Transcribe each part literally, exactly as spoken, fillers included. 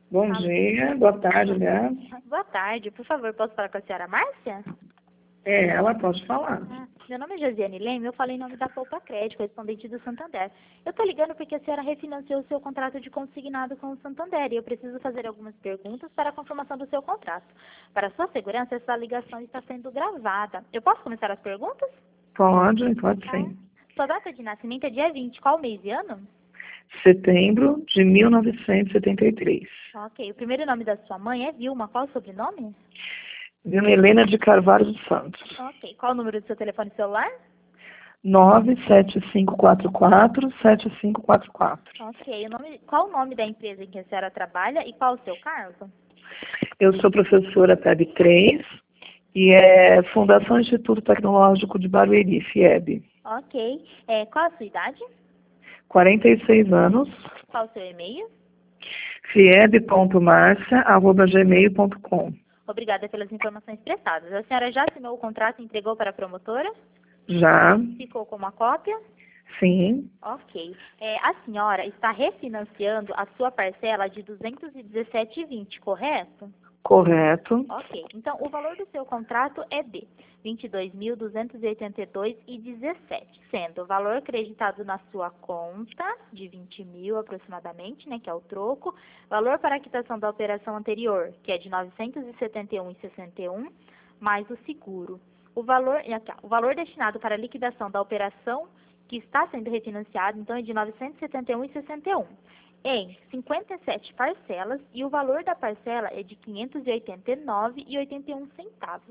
Bom Alô? dia, boa tarde, aliás. Boa tarde, por favor, posso falar com a senhora Márcia? É, ela pode falar. Ah, meu nome é Josiane Leme, eu falei em nome da Poupa Crédito, correspondente do Santander. Eu estou ligando porque a senhora refinanciou o seu contrato de consignado com o Santander e eu preciso fazer algumas perguntas para a confirmação do seu contrato. Para sua segurança, essa ligação está sendo gravada. Eu posso começar as perguntas? Pode, pode Tá. sim. Sua data de nascimento é dia vinte, qual mês e ano? Setembro de mil novecentos e setenta e três. Ok, o primeiro nome da sua mãe é Vilma, qual o sobrenome? Dona Helena de Carvalho dos Santos. Ok, qual o número do seu telefone celular? nove sete cinco quatro quatro sete cinco quatro quatro. Ok, o nome, qual o nome da empresa em que a senhora trabalha e qual o seu cargo? Eu sou professora P E B três e é Fundação Instituto Tecnológico de Barueri, FIEB. Ok, é, qual a sua idade? quarenta e seis anos, Qual o seu e-mail? fieb ponto marcia arroba gmail ponto com. Obrigada pelas informações prestadas. A senhora já assinou o contrato e entregou para a promotora? Já, Ficou com uma cópia? sim, Ok. É, a senhora está refinanciando a sua parcela de duzentos e dezessete vírgula vinte, correto? correto. Ok. Então, o valor do seu contrato é de vinte e dois mil duzentos e oitenta e dois reais e dezessete, sendo o valor creditado na sua conta de vinte mil aproximadamente, né, que é o troco, valor para a quitação da operação anterior, que é de novecentos e setenta e um reais e sessenta e um, mais o seguro. O valor, e aqui, ó, o valor destinado para a liquidação da operação que está sendo refinanciado, então, é de novecentos e setenta e um reais e sessenta e um, em cinquenta e sete parcelas, e o valor da parcela é de quinhentos e oitenta e nove reais e oitenta e um centavos.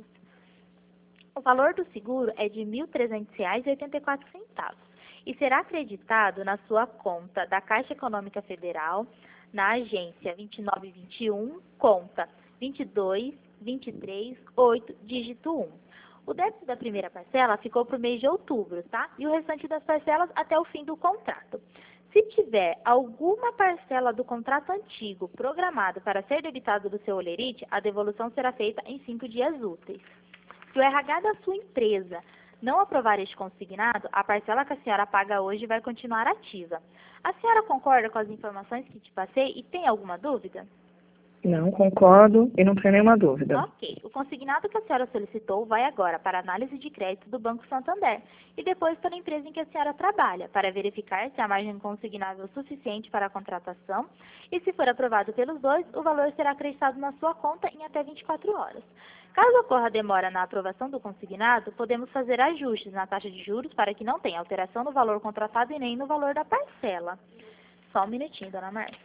O valor do seguro é de mil e trezentos reais e oitenta e quatro centavos e será acreditado na sua conta da Caixa Econômica Federal, na agência vinte e nove vinte e um, conta vinte e dois vinte e três oito, dígito um. O débito da primeira parcela ficou para o mês de outubro, tá? E o restante das parcelas até o fim do contrato. Se tiver alguma parcela do contrato antigo programado para ser debitado do seu holerite, a devolução será feita em cinco dias úteis. Se o R H da sua empresa não aprovar este consignado, a parcela que a senhora paga hoje vai continuar ativa. A senhora concorda com as informações que te passei e tem alguma dúvida? Não, concordo e não tenho nenhuma dúvida. Ok. O consignado que a senhora solicitou vai agora para a análise de crédito do Banco Santander e depois para a empresa em que a senhora trabalha, para verificar se a margem consignável é suficiente para a contratação e, se for aprovado pelos dois, o valor será acreditado na sua conta em até vinte e quatro horas. Caso ocorra demora na aprovação do consignado, podemos fazer ajustes na taxa de juros para que não tenha alteração no valor contratado e nem no valor da parcela. Só um minutinho, dona Márcia.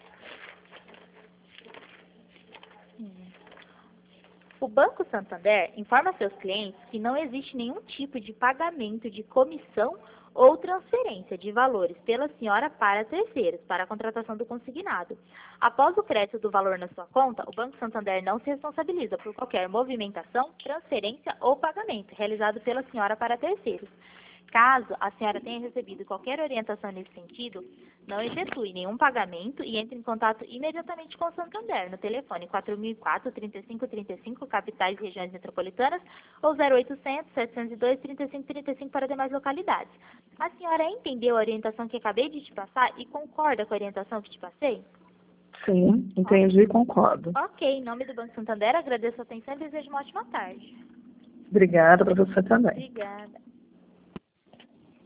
O Banco Santander informa seus clientes que não existe nenhum tipo de pagamento de comissão ou transferência de valores pela senhora para terceiros, para a contratação do consignado. Após o crédito do valor na sua conta, o Banco Santander não se responsabiliza por qualquer movimentação, transferência ou pagamento realizado pela senhora para terceiros. Caso a senhora tenha recebido qualquer orientação nesse sentido, não efetue nenhum pagamento e entre em contato imediatamente com o Santander no telefone quatro mil e quatro, trinta e cinco trinta e cinco, capitais e regiões metropolitanas, ou zero oitocentos, setecentos e dois, trinta e cinco trinta e cinco para demais localidades. A senhora entendeu a orientação que acabei de te passar e concorda com a orientação que te passei? Sim, entendi e concordo. Ok, em nome do Banco Santander, agradeço a atenção e desejo uma ótima tarde. Obrigada para você também. Obrigada.